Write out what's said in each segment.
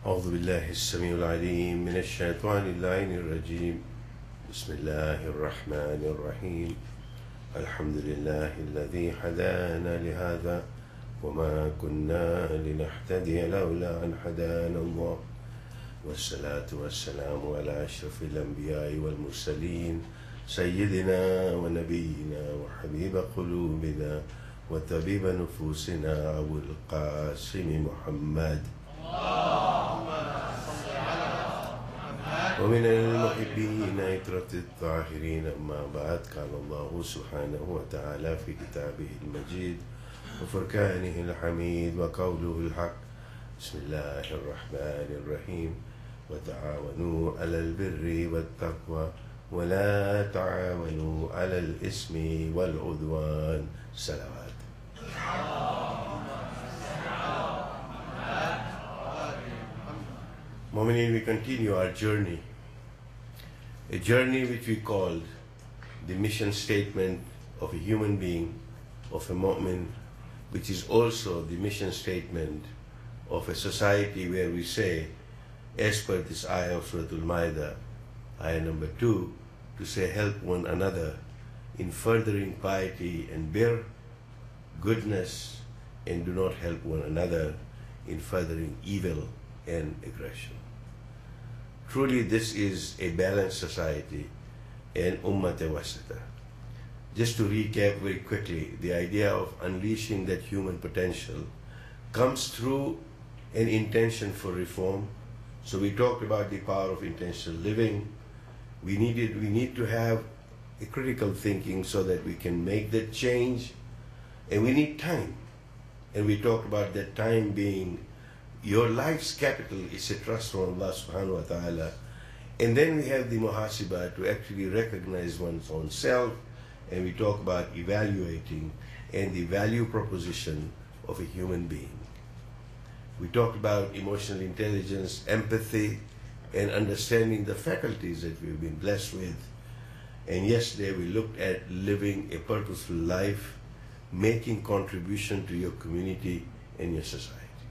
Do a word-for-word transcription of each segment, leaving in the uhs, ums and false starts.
أعوذ بالله السميع العليم من الشيطان اللعين الرجيم بسم الله الرحمن الرحيم الحمد لله الذي هدانا لهذا وما كنا لنهتدي لولا أن هدانا الله والصلاة والسلام على أشرف الأنبياء والمرسلين سيدنا ونبينا وحبيب قلوبنا وطبيب نفوسنا أبو القاسم محمد ومن المحبين عترة الطاهرين. أما بعد، قال الله سبحانه وتعالى في كتابه المجيد وفرقانه الحميد وقوله الحق بسم الله الرحمن الرحيم وتعاونوا على البر والتقوى ولا تعاونوا على الإثم والعدوان. صلوات. Mu'mineen, we continue our journey, a journey which we called the mission statement of a human being, of a mu'min, which is also the mission statement of a society where we say, as per this ayah of Surah Al-Ma'idah, ayah number two, to say help one another in furthering piety and bir, goodness, and do not help one another in furthering evil and aggression. Truly, this is a balanced society and ummat wasata. Just to recap very quickly, the idea of unleashing that human potential comes through an intention for reform. So we talked about the power of intentional living. We needed, we need to have a critical thinking so that we can make that change, and we need time. And we talked about that time being your life's capital is a trust from Allah subhanahu wa ta'ala. And then we have the muhasibah, to actually recognize one's own self, and we talk about evaluating and the value proposition of a human being. We talked about emotional intelligence, empathy, and understanding the faculties that we've been blessed with. And yesterday we looked at living a purposeful life, making contribution to your community and your society.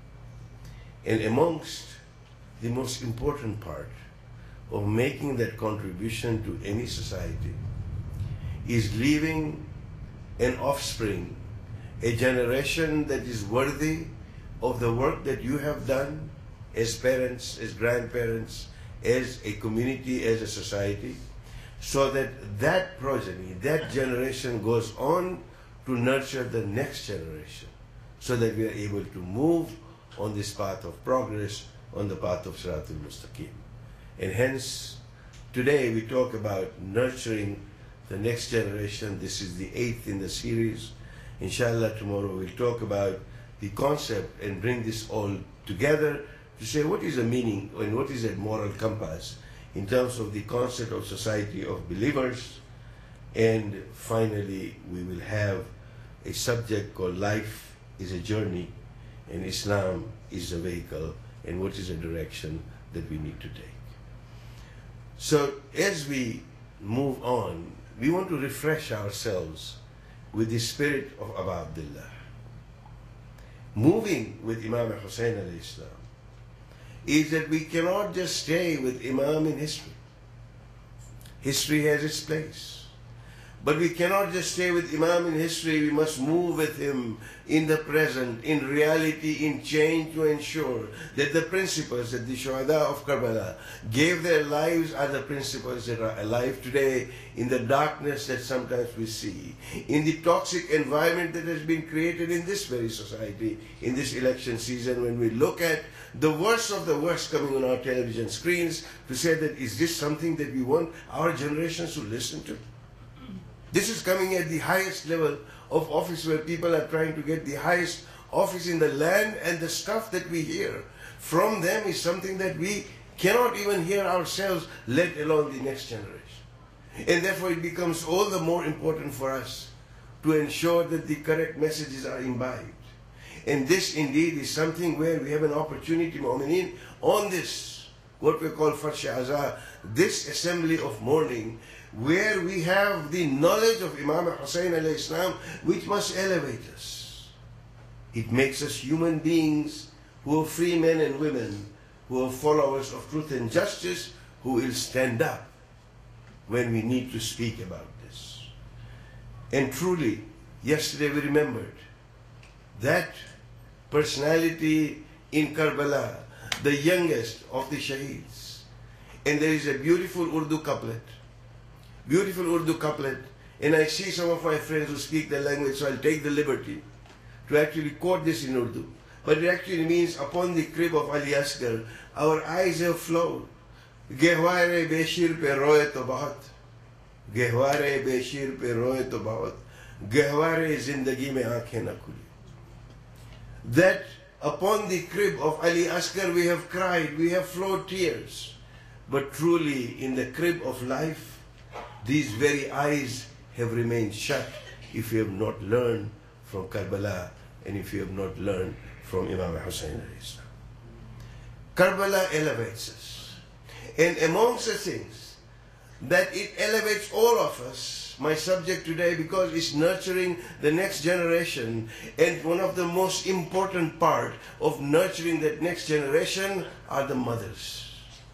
And amongst the most important part of making that contribution to any society is leaving an offspring, a generation that is worthy of the work that you have done as parents, as grandparents, as a community, as a society, so that that progeny, that generation goes on to nurture the next generation, so that we are able to move on this path of progress, on the path of Siratul Mustaqim. And hence, today we talk about nurturing the next generation. This is the eighth in the series. Inshallah, tomorrow we'll talk about the concept and bring this all together to say what is the meaning and what is that moral compass in terms of the concept of society of believers. And finally, we will have a subject called life is a journey, and Islam is a vehicle, and what is the direction that we need to take. So as we move on, we want to refresh ourselves with the spirit of Abu Abdullah. Moving with Imam Hussain alayhi salam is that we cannot just stay with Imam in history. History has its place. But we cannot just stay with Imam in history, we must move with him in the present, in reality, in change, to ensure that the principles that the Shuhada of Karbala gave their lives are the principles that are alive today in the darkness that sometimes we see, in the toxic environment that has been created in this very society, in this election season, when we look at the worst of the worst coming on our television screens, to say that is this something that we want our generations to listen to? This is coming at the highest level of office, where people are trying to get the highest office in the land, and the stuff that we hear from them is something that we cannot even hear ourselves, let alone the next generation. And therefore it becomes all the more important for us to ensure that the correct messages are imbibed. And this indeed is something where we have an opportunity, Mu'mineen, on this, what we call Farsh Azah, this assembly of mourning, where we have the knowledge of Imam Hussain alayhi salam, which must elevate us. It makes us human beings who are free men and women, who are followers of truth and justice, who will stand up when we need to speak about this. And truly, yesterday we remembered that personality in Karbala, the youngest of the Shaheeds. And there is a beautiful Urdu couplet, beautiful Urdu couplet, and I see some of my friends who speak the language, so I'll take the liberty to actually quote this in Urdu. But it actually means, upon the crib of Ali Asghar, our eyes have flowed. Gehware beshir pe roye to bahut. Gehware beshir pe roye to bahut. Gehware zindagi mein aankhein na khuli. That upon the crib of Ali Asghar we have cried, we have flowed tears. But truly in the crib of life, these very eyes have remained shut if you have not learned from Karbala and if you have not learned from Imam Hussain alayhi salam. Karbala elevates us. And amongst the things that it elevates all of us, my subject today, because it's nurturing the next generation, and one of the most important part of nurturing that next generation are the mothers.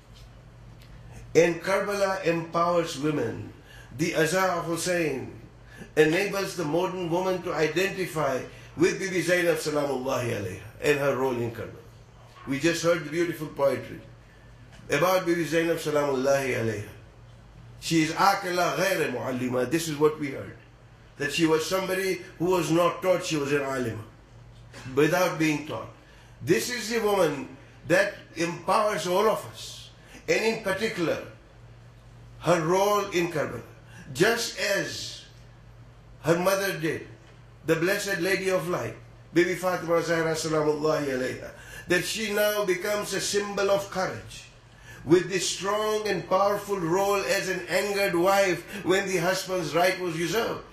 And Karbala empowers women. The Azaa of Hussain enables the modern woman to identify with Bibi Zainab Salamullahi alayha and her role in Karbala. We just heard the beautiful poetry about Bibi Zainab Salamullahi alayha. She is Aqila Ghair Muallima. This is what we heard. That she was somebody who was not taught, she was an alima, without being taught. This is the woman that empowers all of us. And in particular, her role in Karbala. Just as her mother did, the Blessed Lady of Light, Bibi Fatima Zahra Salamullahi alayha, that she now becomes a symbol of courage, with this strong and powerful role as an angered wife when the husband's right was usurped.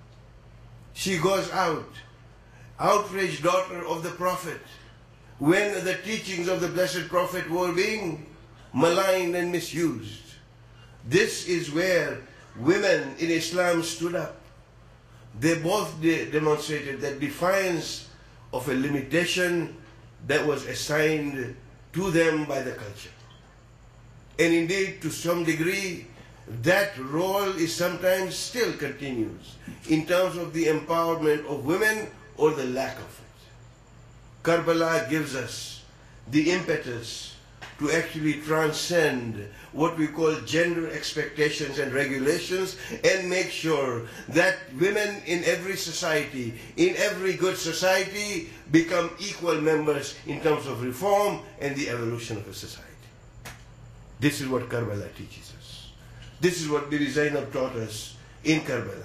She goes out, outraged daughter of the Prophet, when the teachings of the Blessed Prophet were being maligned and misused. This is where women in Islam stood up. They both de demonstrated that defiance of a limitation that was assigned to them by the culture. And indeed, to some degree, that role is sometimes still continues in terms of the empowerment of women or the lack of it. Karbala gives us the impetus to actually transcend what we call gender expectations and regulations and make sure that women in every society, in every good society, become equal members in terms of reform and the evolution of a society. This is what Karbala teaches us. This is what Bibi Zainab taught us in Karbala.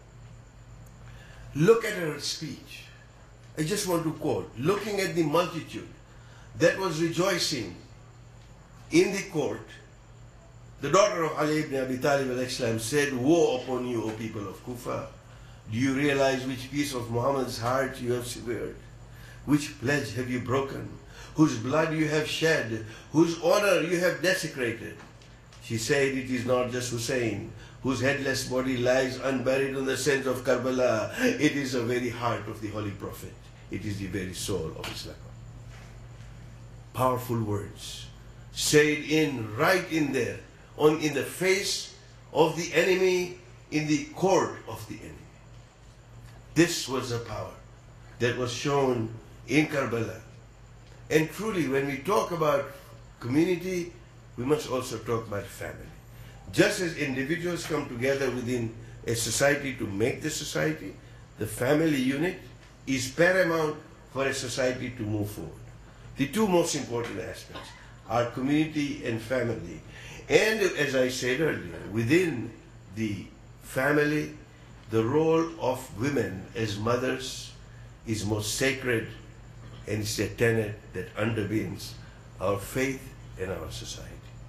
Look at her speech. I just want to quote, looking at the multitude that was rejoicing in the court, the daughter of Ali ibn Abi Talib alayhi salam said, "Woe upon you, O people of Kufa! Do you realize which piece of Muhammad's heart you have severed? Which pledge have you broken? Whose blood you have shed? Whose honor you have desecrated?" She said, "It is not just Hussein, whose headless body lies unburied on the sands of Karbala. It is the very heart of the Holy Prophet. It is the very soul of Islam." Powerful words, said in right in there, on in the face of the enemy, in the court of the enemy. This was the power that was shown in Karbala. And truly, when we talk about community, we must also talk about family. Just as individuals come together within a society to make the society, the family unit is paramount for a society to move forward. The two most important aspects are community and family. And as I said earlier, within the family, the role of women as mothers is most sacred, and it's a tenet that underpins our faith and our society.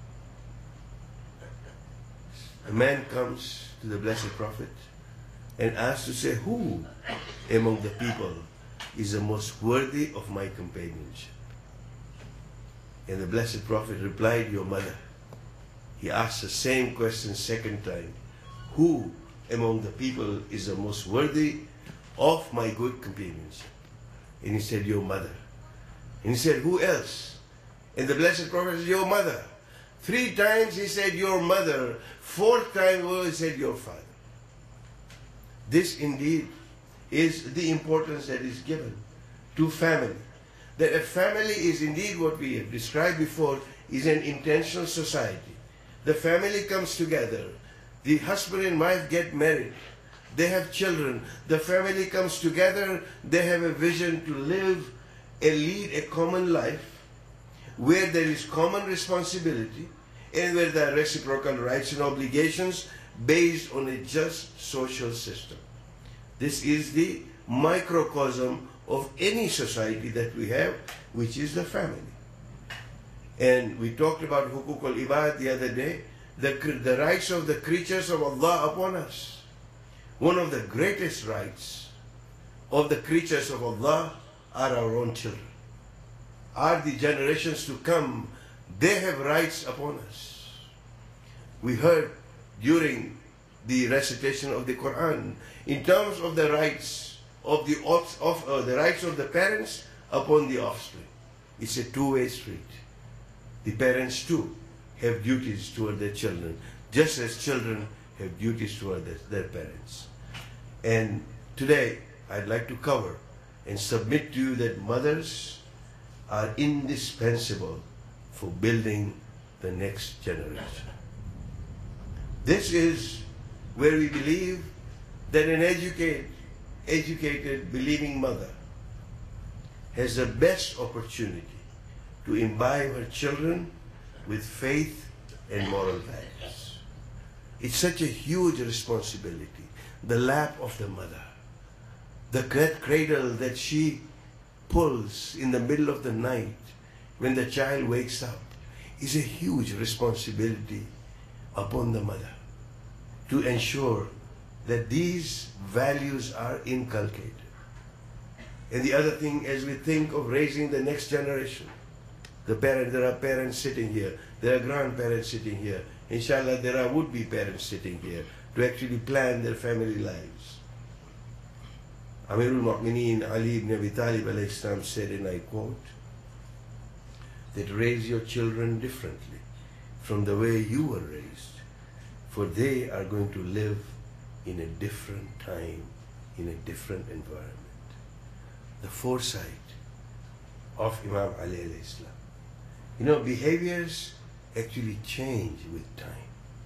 A man comes to the Blessed Prophet and asks to say, who among the people is the most worthy of my companionship? And the Blessed Prophet replied, your mother. He asked the same question second time, who among the people is the most worthy of my good companionship? And he said, your mother. And he said, who else? And the Blessed Prophet said, your mother. Three times he said, your mother. Fourth time he said, your father. This indeed is the importance that is given to family. That a family is indeed what we have described before, is an intentional society. The family comes together. The husband and wife get married. They have children. The family comes together. They have a vision to live and lead a common life where there is common responsibility and where there are reciprocal rights and obligations based on a just social system. This is the microcosm of any society that we have, which is the family. And we talked about hukuk al-ibad the other day, the, the rights of the creatures of Allah upon us. One of the greatest rights of the creatures of Allah are our own children. Are the generations to come, they have rights upon us. We heard during the recitation of the Quran, in terms of the rights of the, of, uh, the rights of the parents upon the offspring. It's a two-way street. The parents too have duties toward their children, just as children have duties toward their, their parents. And today, I'd like to cover and submit to you that mothers are indispensable for building the next generation. This is where we believe that an educated, educated, believing mother has the best opportunity to imbibe her children with faith and moral values. It's such a huge responsibility. The lap of the mother, the cradle that she pulls in the middle of the night when the child wakes up, is a huge responsibility upon the mother to ensure that these values are inculcated. And the other thing, as we think of raising the next generation, the parent, there are parents sitting here, there are grandparents sitting here, inshallah there are would-be parents sitting here to actually plan their family lives. Amirul Mu'mineen Ali ibn Abi Talib alayhi salam said, and I quote, that raise your children differently from the way you were raised, for they are going to live in a different time, in a different environment. The foresight of Imam Ali alayhi salam. You know, behaviors actually change with time.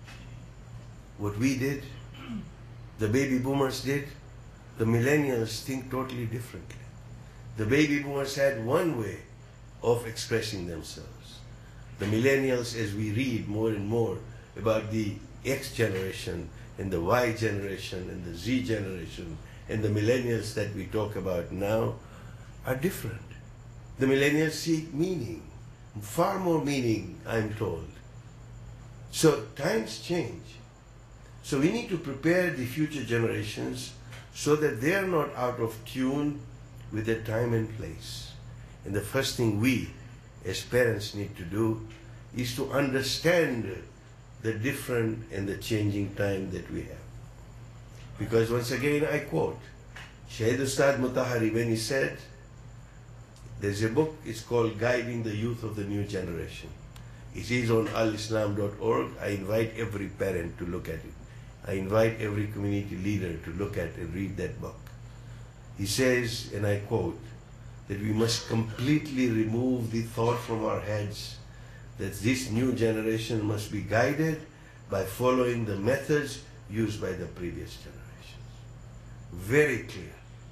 What we did, the baby boomers did, the millennials think totally differently. The baby boomers had one way of expressing themselves. The millennials, as we read more and more about the X generation and the Y generation and the Z generation and the millennials that we talk about now, are different. The millennials seek meaning, far more meaning, I'm told. So times change. So we need to prepare the future generations so that they are not out of tune with their time and place. And the first thing we, as parents, need to do is to understand the different and the changing time that we have. Because once again, I quote Shaykh Ustad Mutahari when he said, there's a book, it's called Guiding the Youth of the New Generation. It is on al islam dot org. I invite every parent to look at it. I invite every community leader to look at and read that book. He says, and I quote, that we must completely remove the thought from our heads that this new generation must be guided by following the methods used by the previous generations. Very clear.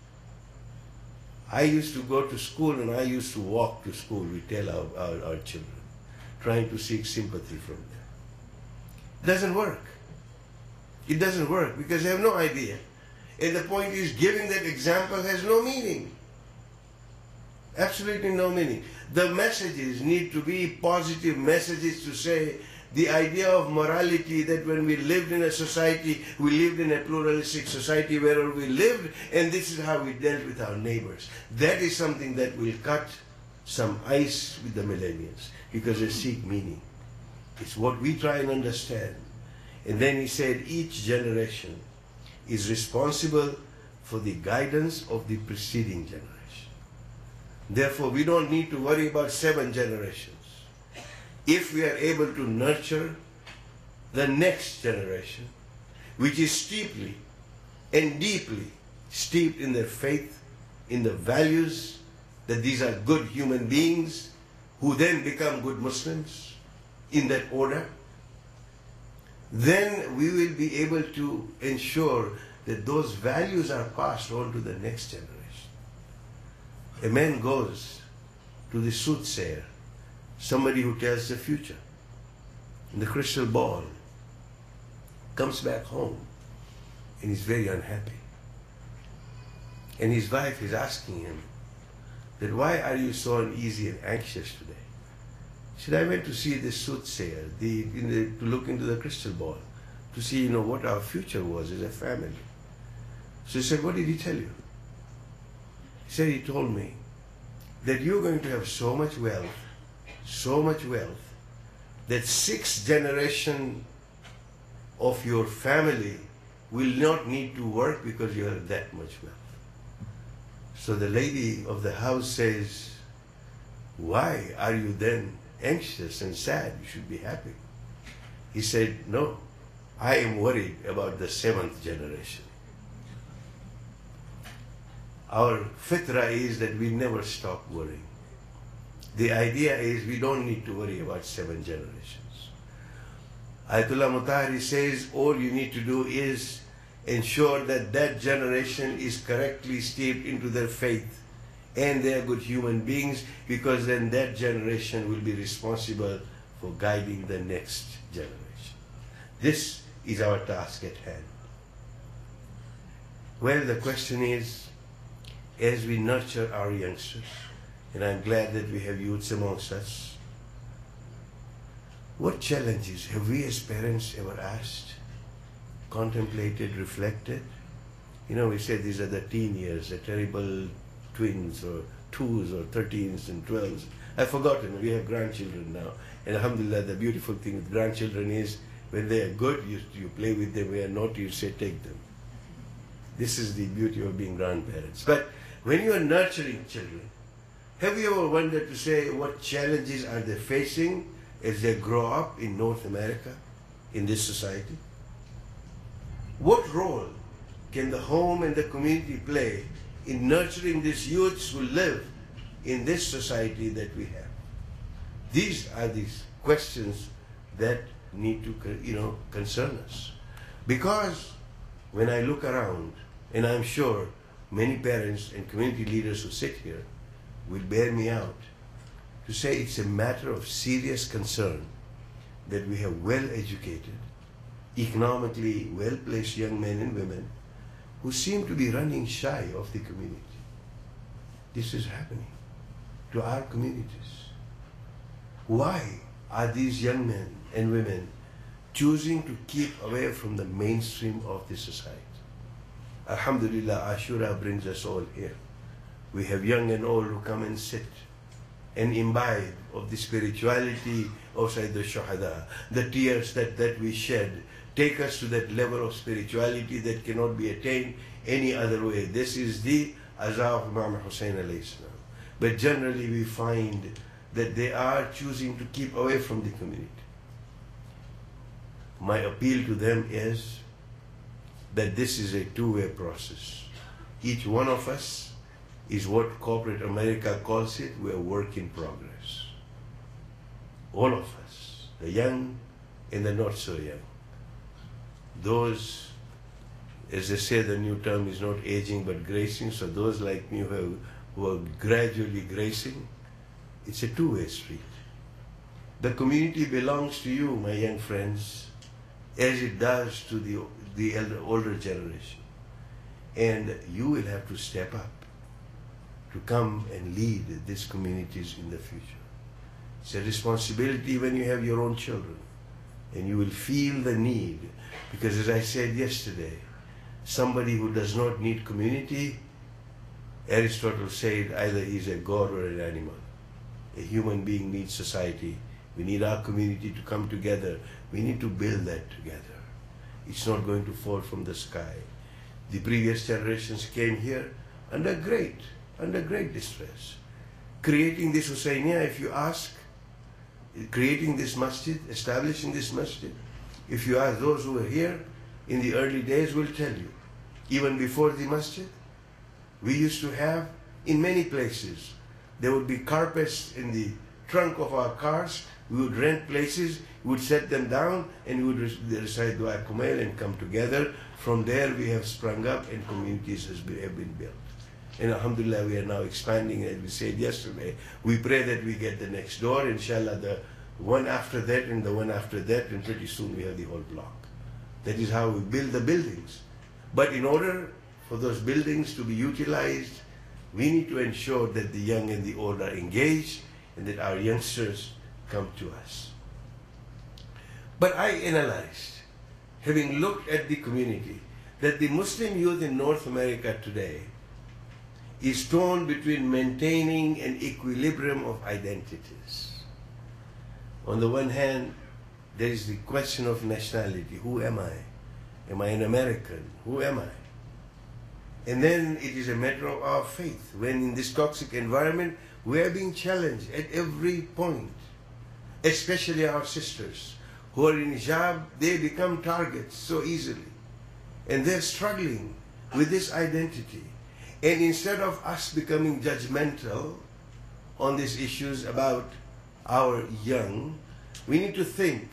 I used to go to school and I used to walk to school, we tell our, our, our children, trying to seek sympathy from them. It doesn't work. It doesn't work because they have no idea. And the point is, giving that example has no meaning. Absolutely no meaning. The messages need to be positive messages to say the idea of morality, that when we lived in a society, we lived in a pluralistic society where we lived, and this is how we dealt with our neighbors. That is something that will cut some ice with the millennials because they seek meaning. It's what we try and understand. And then he said each generation is responsible for the guidance of the preceding generation. Therefore, we don't need to worry about seven generations. if we are able to nurture the next generation, which is steeply and deeply steeped in their faith, in the values that these are good human beings who then become good Muslims in that order, then we will be able to ensure that those values are passed on to the next generation. A man goes to the soothsayer, somebody who tells the future, in the crystal ball, comes back home and is very unhappy. And his wife is asking him that, why are you so uneasy and anxious today? He said, I went to see the soothsayer, the, in the, to look into the crystal ball, to see, you know, what our future was as a family. So he said, what did he tell you? He said, he told me that you're going to have so much wealth, so much wealth, that six generations of your family will not need to work because you have that much wealth. So the lady of the house says, why are you then anxious and sad? You should be happy. He said, no, I am worried about the seventh generation. Our fitra is that we never stop worrying. The idea is we don't need to worry about seven generations. Ayatollah Mutahari says all you need to do is ensure that that generation is correctly steeped into their faith and they are good human beings, because then that generation will be responsible for guiding the next generation. This is our task at hand. Well, the question is, as we nurture our youngsters, and I'm glad that we have youths amongst us, what challenges have we as parents ever asked, contemplated, reflected? You know, we say these are the teen years, the terrible twins or twos or thirteens and twelves. I've forgotten, we have grandchildren now. And alhamdulillah, the beautiful thing with grandchildren is when they are good, you, you play with them. When they are naughty, you say take them. This is the beauty of being grandparents. But when you are nurturing children, have you ever wondered to say what challenges are they facing as they grow up in North America, in this society? What role can the home and the community play in nurturing these youths who live in this society that we have? These are these questions that need to, you know, concern us. Because when I look around, and I'm sure many parents and community leaders who sit here will bear me out, to say it's a matter of serious concern that we have well-educated, economically well-placed young men and women who seem to be running shy of the community. This is happening to our communities. Why are these young men and women choosing to keep away from the mainstream of the society? Alhamdulillah, Ashura brings us all here. We have young and old who come and sit and imbibe of the spirituality of Sayyid al-Shuhada. The tears that, that we shed take us to that level of spirituality that cannot be attained any other way. This is the Azaa of Imam Hussain alayhi salam. But generally we find that they are choosing to keep away from the community. My appeal to them is that this is a two-way process. Each one of us is what corporate America calls it, we're a work in progress. All of us, the young and the not so young. Those, as they say, the new term is not aging but gracing, so those like me who, have, who are gradually gracing, it's a two-way street. The community belongs to you, my young friends, as it does to the, the elder, older generation. And you will have to step up to come and lead these communities in the future. It's a responsibility when you have your own children, and you will feel the need, because as I said yesterday, somebody who does not need community, Aristotle said either he's a god or an animal. A human being needs society. We need our community to come together. We need to build that together. It's not going to fall from the sky. The previous generations came here under great, under great distress. Creating this Hussainiya, if you ask, creating this masjid, establishing this masjid. If you ask those who were here in the early days, will tell you, even before the masjid, we used to have, in many places, there would be carpets in the trunk of our cars. We would rent places, we would set them down, and we would recite Dua Kumail and come together. From there we have sprung up and communities has been, have been built. And alhamdulillah, we are now expanding, as we said yesterday. We pray that we get the next door, inshallah, the one after that and the one after that, and pretty soon we have the whole block. That is how we build the buildings. But in order for those buildings to be utilized, we need to ensure that the young and the old are engaged and that our youngsters come to us. But I analyzed, having looked at the community, that the Muslim youth in North America today is torn between maintaining an equilibrium of identities. On the one hand, there is the question of nationality. Who am I? Am I an American? Who am I? And then it is a matter of our faith. When in this toxic environment, we are being challenged at every point, especially our sisters who are in hijab, they become targets so easily. And they're struggling with this identity. And instead of us becoming judgmental on these issues about our young, we need to think.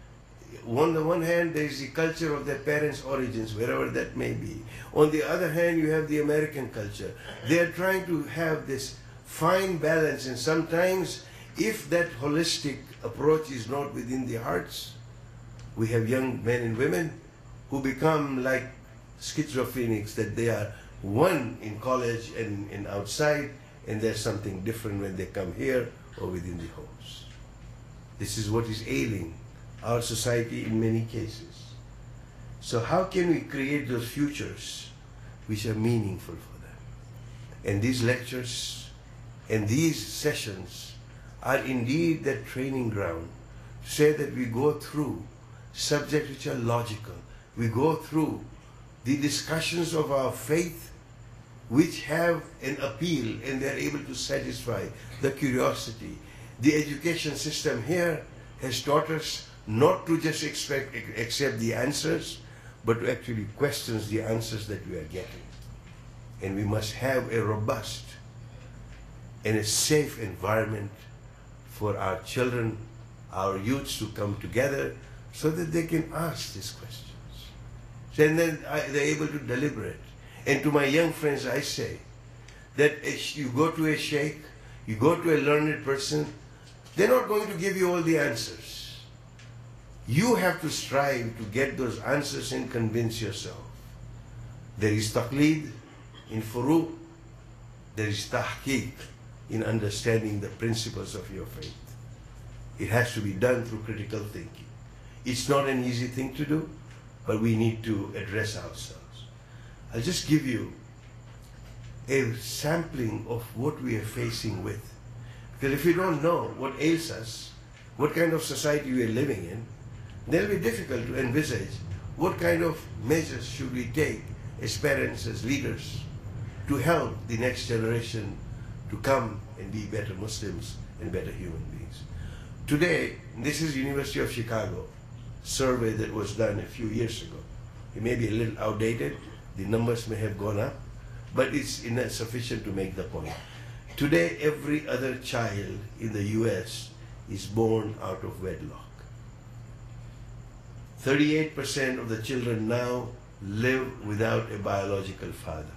On the one hand, there is the culture of their parents' origins, wherever that may be. On the other hand, you have the American culture. They are trying to have this fine balance, and sometimes if that holistic approach is not within the hearts, we have young men and women who become like schizophrenics, that they are one in college and, and outside, and there's something different when they come here or within the homes. This is what is ailing our society in many cases. So how can we create those futures which are meaningful for them? And these lectures and these sessions are indeed that training ground to say that we go through subjects which are logical. We go through the discussions of our faith which have an appeal and they're able to satisfy the curiosity. The education system here has taught us not to just expect, accept the answers, but to actually question the answers that we are getting. And we must have a robust and a safe environment for our children, our youths to come together so that they can ask these questions. And then they're able to deliberate. And to my young friends, I say that you go to a sheikh, you go to a learned person, they're not going to give you all the answers. You have to strive to get those answers and convince yourself. There is taqleed in furu', there is tahqiq in understanding the principles of your faith. It has to be done through critical thinking. It's not an easy thing to do, but we need to address ourselves. I'll just give you a sampling of what we are facing with. Because if you don't know what ails us, what kind of society we are living in, then it will be difficult to envisage what kind of measures should we take as parents, as leaders, to help the next generation to come and be better Muslims and better human beings. Today, this is University of Chicago survey that was done a few years ago. It may be a little outdated, the numbers may have gone up, but it's enough sufficient to make the point. Today, every other child in the U S is born out of wedlock. thirty-eight percent of the children now live without a biological father.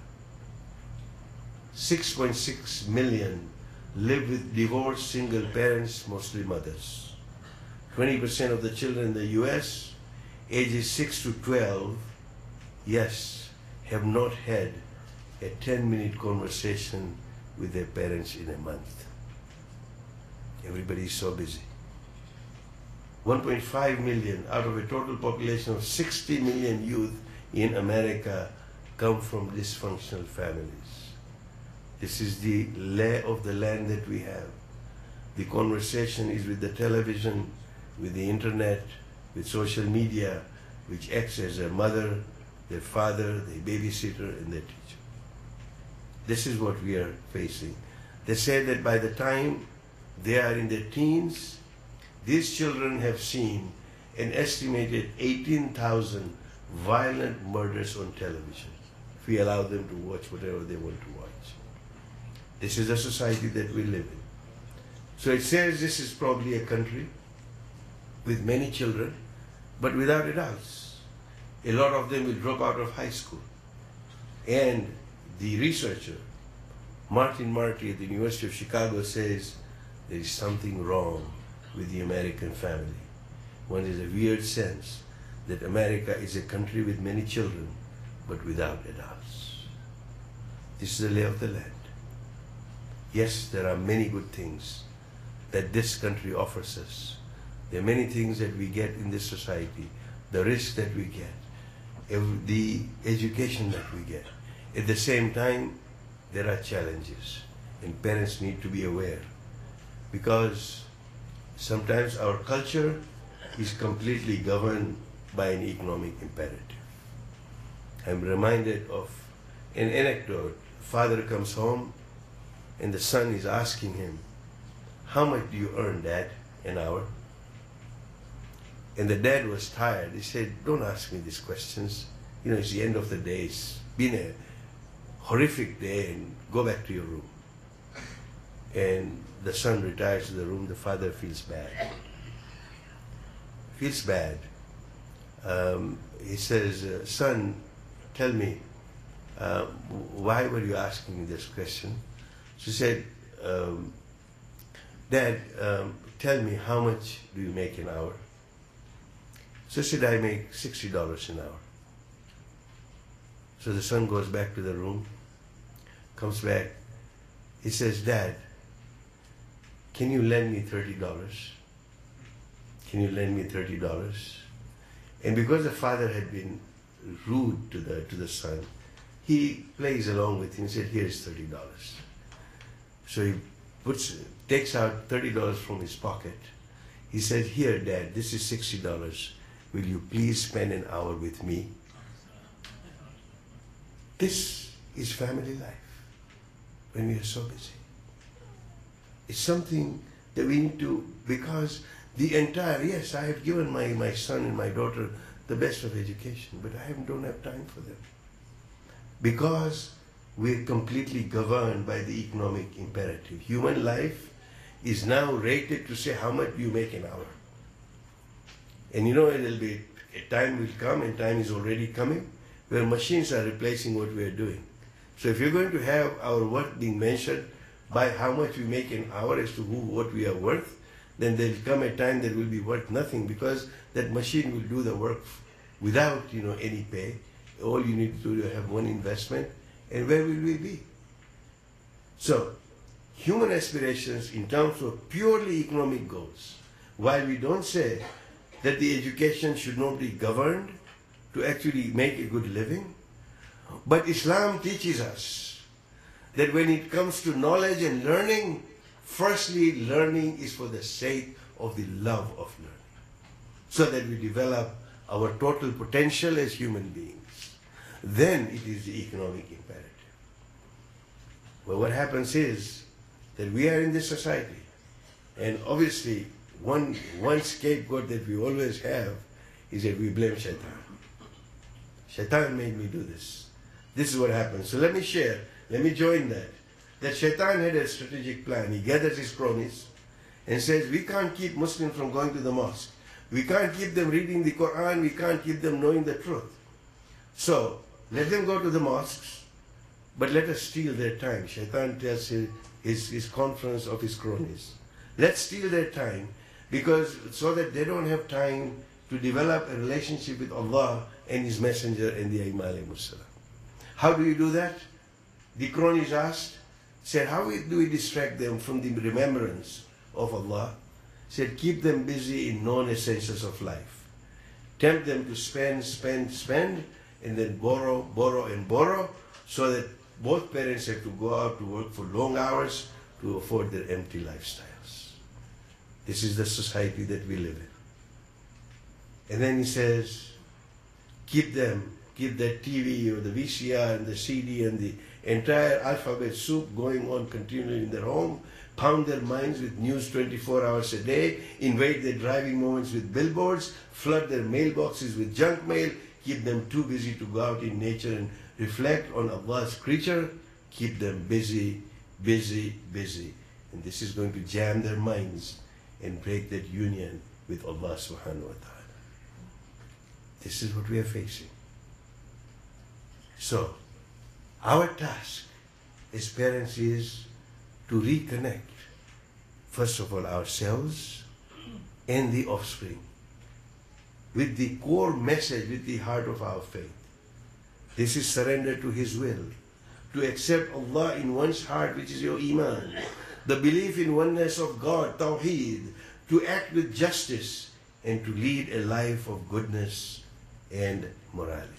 six point six million live with divorced single parents, mostly mothers. twenty percent of the children in the U S, ages six to twelve, yes, have not had a ten minute conversation with their parents in a month. Everybody is so busy. one point five million out of a total population of sixty million youth in America come from dysfunctional families. This is the lay of the land that we have. The conversation is with the television, with the internet, with social media, which acts as their mother, their father, their babysitter, and their teacher. This is what we are facing. They say that by the time they are in their teens, these children have seen an estimated eighteen thousand violent murders on television, if we allow them to watch whatever they want to watch. This is the society that we live in. So it says this is probably a country with many children, but without adults. A lot of them will drop out of high school. And the researcher, Martin Marty at the University of Chicago, says there is something wrong with the American family. One is a weird sense that America is a country with many children, but without adults. This is the lay of the land. Yes, there are many good things that this country offers us. There are many things that we get in this society, the risk that we get, the education that we get. At the same time, there are challenges, and parents need to be aware, because sometimes our culture is completely governed by an economic imperative. I'm reminded of an anecdote. Father comes home and the son is asking him, "How much do you earn, Dad, an hour?" And the dad was tired. He said, "Don't ask me these questions. You know, it's the end of the day. It's been a horrific day, and go back to your room." And the son retires to the room. The father feels bad. Feels bad. Um, he says, uh, "Son, tell me, uh, why were you asking me this question?" She said, um, "Dad, um, tell me, how much do you make an hour?" So she said, "I make sixty dollars an hour." So the son goes back to the room, comes back. He says, "Dad, can you lend me thirty dollars? Can you lend me thirty dollars? And because the father had been rude to the, to the son, he plays along with him and said, "Here's thirty dollars. So he puts, takes out thirty dollars from his pocket. He said, "Here, Dad, this is sixty dollars. Will you please spend an hour with me?" This is family life when we are so busy. It's something that we need to, because the entire, yes, I have given my, my son and my daughter the best of education, but I haven't, don't have time for them. Because we're completely governed by the economic imperative. Human life is now rated to say, how much do you make an hour? And you know, it'll be, a time will come, and time is already coming, where machines are replacing what we are doing. So if you're going to have our worth being measured by how much we make an hour as to who, what we are worth, then there'll come a time that will be worth nothing, because that machine will do the work without, you know, any pay. All you need to do is have one investment, and where will we be? So, human aspirations in terms of purely economic goals, while we don't say that the education should not be governed to actually make a good living, but Islam teaches us that when it comes to knowledge and learning, firstly, learning is for the sake of the love of learning, so that we develop our total potential as human beings. Then it is the economic imperative. Well, what happens is that we are in this society, and obviously one, one scapegoat that we always have is that we blame Shaitan. Shaitan made me do this. This is what happens. So let me share, let me join that. That Shaitan had a strategic plan. He gathers his cronies and says, we can't keep Muslims from going to the mosque. We can't keep them reading the Quran. We can't keep them knowing the truth. So let them go to the mosques, but let us steal their time. Shaitan tells his, his, his conference of his cronies. Let's steal their time, because so that they don't have time to develop a relationship with Allah and His Messenger and the Ayyimah alayhimus salam. How do you do that? The cronies asked, said, how do we distract them from the remembrance of Allah? Said, keep them busy in non-essentials of life. Tempt them to spend, spend, spend, and then borrow, borrow, and borrow, so that both parents have to go out to work for long hours to afford their empty lifestyles. This is the society that we live in. And then he says, keep them, keep that T V or the V C R and the C D and the entire alphabet soup going on continually in their home, pound their minds with news twenty-four hours a day, invade their driving moments with billboards, flood their mailboxes with junk mail, keep them too busy to go out in nature and reflect on Allah's creature, keep them busy, busy, busy. And this is going to jam their minds and break that union with Allah subhanahu wa ta'ala. This is what we are facing. So, our task as parents is to reconnect, first of all, ourselves and the offspring with the core message, with the heart of our faith. This is surrender to His will, to accept Allah in one's heart, which is your iman, the belief in oneness of God, tawheed, to act with justice, and to lead a life of goodness and morality.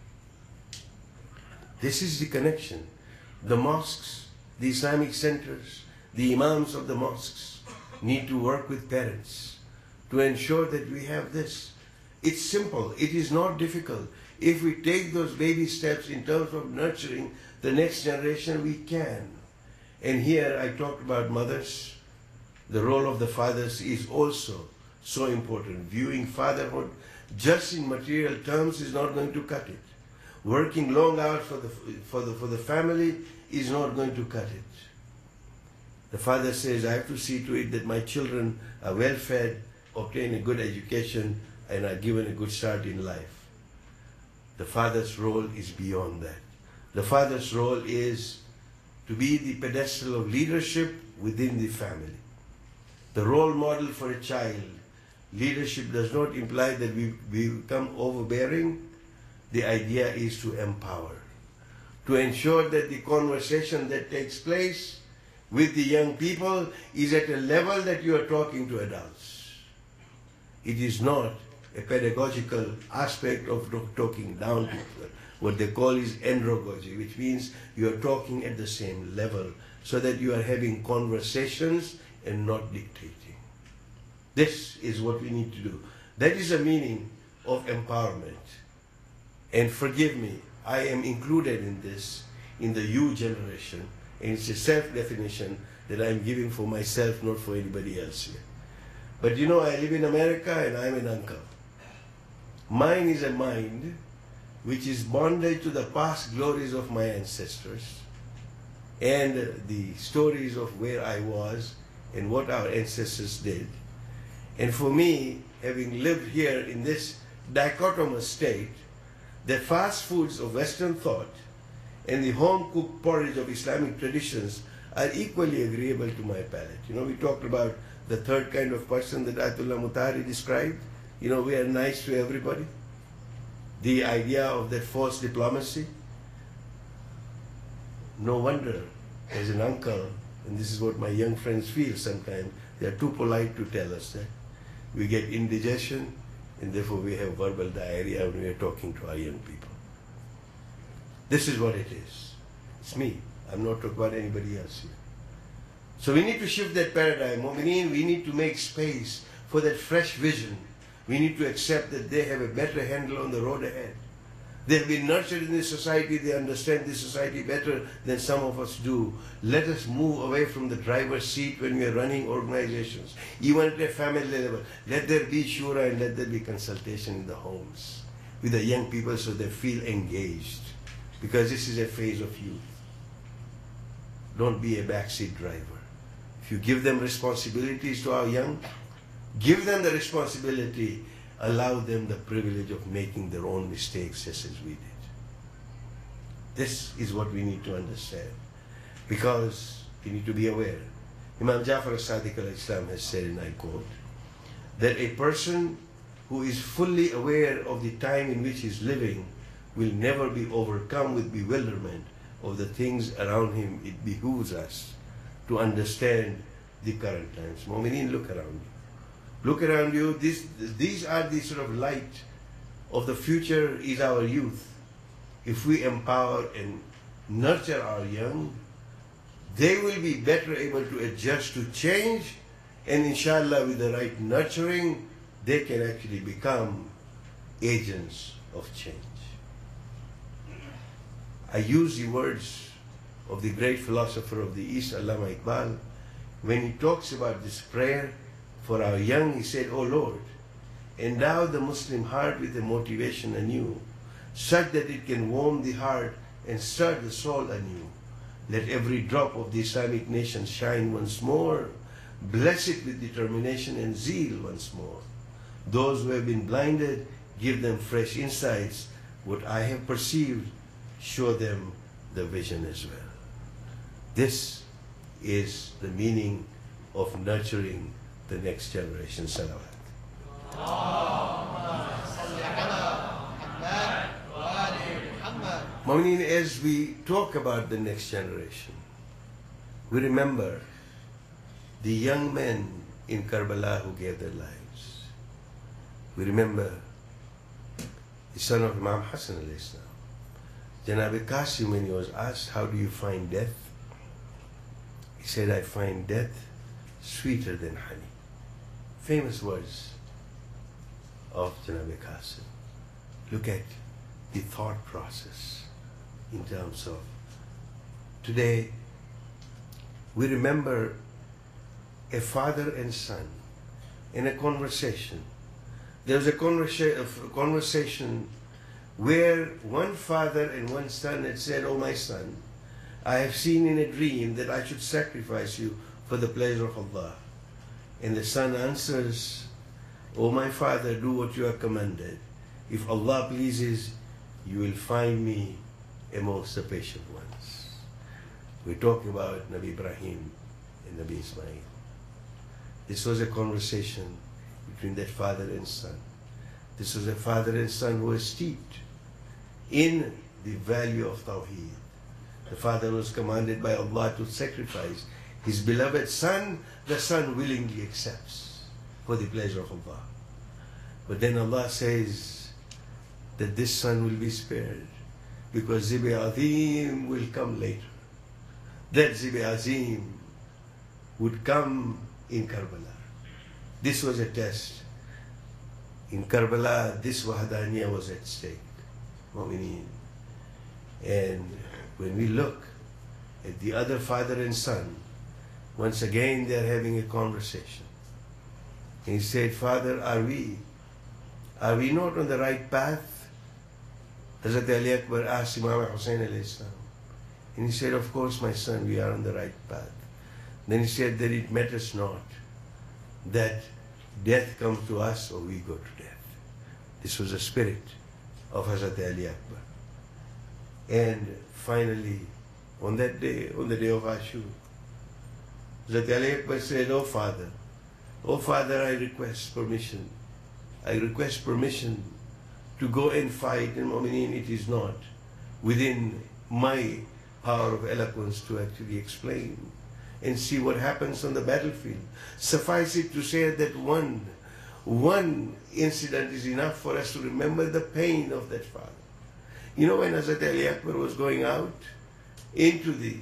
This is the connection. The mosques, the Islamic centers, the imams of the mosques need to work with parents to ensure that we have this. It's simple. It is not difficult. If we take those baby steps in terms of nurturing the next generation, we can. And here I talked about mothers. The role of the fathers is also so important. Viewing fatherhood just in material terms is not going to cut it. Working long hours for the, for the, for the family is not going to cut it. The father says, I have to see to it that my children are well fed, obtain a good education, and are given a good start in life. The father's role is beyond that. The father's role is to be the pedestal of leadership within the family. The role model for a child. Leadership does not imply that we, we become overbearing. The idea is to empower, to ensure that the conversation that takes place with the young people is at a level that you are talking to adults. It is not a pedagogical aspect of talking down to people. What they call is andragogy, which means you are talking at the same level so that you are having conversations and not dictating. This is what we need to do. That is the meaning of empowerment. And forgive me, I am included in this, in the you generation, and it's a self-definition that I'm giving for myself, not for anybody else here. But you know, I live in America and I'm an uncle. Mine is a mind which is bonded to the past glories of my ancestors and the stories of where I was and what our ancestors did. And for me, having lived here in this dichotomous state, the fast foods of Western thought and the home-cooked porridge of Islamic traditions are equally agreeable to my palate. You know, we talked about the third kind of person that Ayatollah Mutahari described. You know, we are nice to everybody. The idea of that false diplomacy. No wonder, as an uncle, and this is what my young friends feel sometimes, they are too polite to tell us that. We get indigestion, and therefore we have verbal diarrhea when we are talking to our young people. This is what it is. It's me. I'm not talking about anybody else here. So we need to shift that paradigm. We need, we need to make space for that fresh vision. We need to accept that they have a better handle on the road ahead. They have been nurtured in this society. They understand this society better than some of us do. Let us move away from the driver's seat when we are running organizations. Even at a family level, let there be shura and let there be consultation in the homes with the young people so they feel engaged. Because this is a phase of youth. Don't be a backseat driver. If you give them responsibilities to our young, give them the responsibility, allow them the privilege of making their own mistakes just as we did. This is what we need to understand, because we need to be aware. Imam Jafar as-Sadiq al-Islam has said, and I quote, that a person who is fully aware of the time in which he is living will never be overcome with bewilderment of the things around him. It behooves us to understand the current times. Mu'mineen, look around you. Look around you. This, these are the sort of light of the future is our youth. If we empower and nurture our young, they will be better able to adjust to change, and inshallah with the right nurturing, they can actually become agents of change. I use the words of the great philosopher of the East, Allama Iqbal, when he talks about this prayer for our young, he said, "O Lord, endow the Muslim heart with a motivation anew, such that it can warm the heart and stir the soul anew. Let every drop of the Islamic nation shine once more, bless it with determination and zeal once more. Those who have been blinded, give them fresh insights. What I have perceived, show them the vision as well." This is the meaning of nurturing the next generation. Salawat. Mu'mineen, as we talk about the next generation, we remember the young men in Karbala who gave their lives. We remember the son of Imam Hassan alayhi salam, Janab Qasim, when he was asked, "How do you find death?" He said, "I find death sweeter than honey." Famous words of Janab Qasim. Look at the thought process in terms of today. We remember a father and son in a conversation. There was a conversa- a conversation where one father and one son had said, "Oh my son, I have seen in a dream that I should sacrifice you for the pleasure of Allah." And the son answers, "Oh my father, do what you are commanded. If Allah pleases, you will find me amongst the patient ones." We're talking about Nabi Ibrahim and Nabi Ismail. This was a conversation between that father and son. This was a father and son who were steeped in the value of Tawheed. The father was commanded by Allah to sacrifice his beloved son. The son willingly accepts for the pleasure of Allah. But then Allah says that this son will be spared because Zib Azim will come later. That Zib Azim would come in Karbala. This was a test. In Karbala, this Wahdaniyah was at stake. Mu'mineen. And when we look at the other father and son, once again they are having a conversation. And he said, "Father, are we, are we not on the right path?" Hazrat Ali Akbar asked Imam Hussain alayhi salam. And he said, "Of course, my son, we are on the right path." Then he said that it matters not that death comes to us or we go to death. This was the spirit of Hazrat Ali Akbar. And finally, on that day, on the day of Ashur, Hazrat Ali Akbar said, "Oh Father, oh Father, I request permission. I request permission to go and fight." And Mu'mineen, it is not within my power of eloquence to actually explain and see what happens on the battlefield. Suffice it to say that one, one incident is enough for us to remember the pain of that father. You know, when Hazrat Ali Akbar was going out into the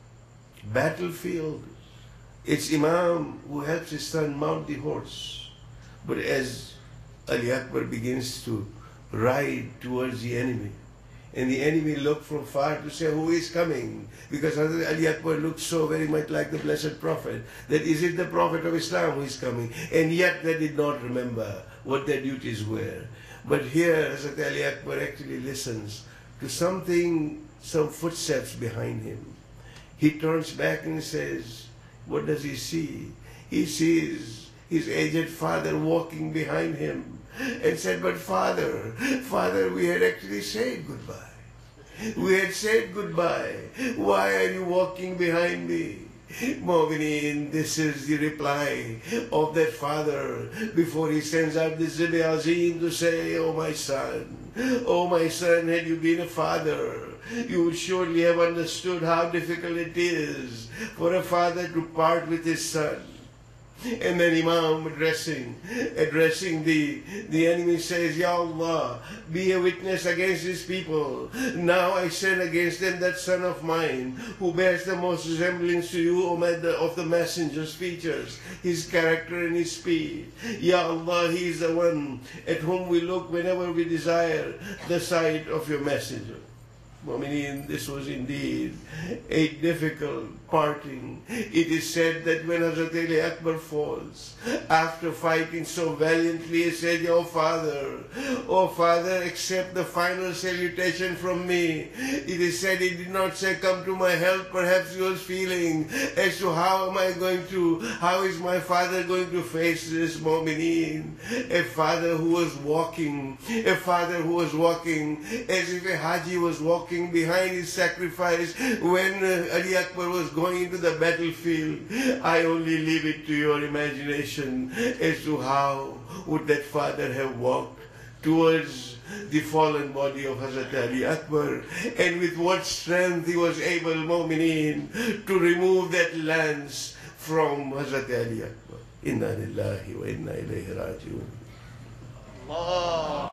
battlefield, it's Imam who helps his son mount the horse. But as Ali Akbar begins to ride towards the enemy, and the enemy looked from far to say, "Who is coming?" Because Hazrat Ali Akbar looked so very much like the Blessed Prophet, that is it the Prophet of Islam who is coming? And yet they did not remember what their duties were. But here Hazrat Ali Akbar actually listens to something, some footsteps behind him. He turns back and says, what does he see? He sees his aged father walking behind him and said, "But father, father, we had actually said goodbye. We had said goodbye. Why are you walking behind me?" Mu'mineen, this is the reply of that father before he sends out the Zib Azim to say, "Oh my son, oh my son, had you been a father, you would surely have understood how difficult it is for a father to part with his son." And then Imam addressing, addressing the, the enemy says, "Ya Allah, be a witness against these people. Now I send against them that son of mine who bears the most resemblance to you, O Master, of the messenger's features, his character and his speed. Ya Allah, he is the one at whom we look whenever we desire the sight of your messenger." Mu'mineen, this was indeed a difficult parting. It is said that when Hazrat Ali Akbar falls, after fighting so valiantly, he said, "Oh Father, oh Father, accept the final salutation from me." It is said he did not say, "Come to my help." Perhaps he was feeling as to how am I going to, how is my father going to face this mu'mineen? A father who was walking, a father who was walking as if a Haji was walking behind his sacrifice when uh, Ali Akbar was going into the battlefield. I only leave it to your imagination as to how would that father have walked towards the fallen body of Hazrat Ali Akbar, and with what strength he was able, mu'mineen, to remove that lance from Hazrat Ali Akbar. Inna lillahi wa inna ilayhi raji'un. Allah.